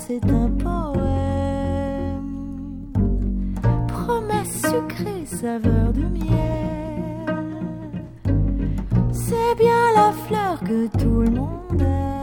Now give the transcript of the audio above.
c'est un poème. Promesse sucrée, saveur de miel. C'est bien la fleur que tout le monde aime.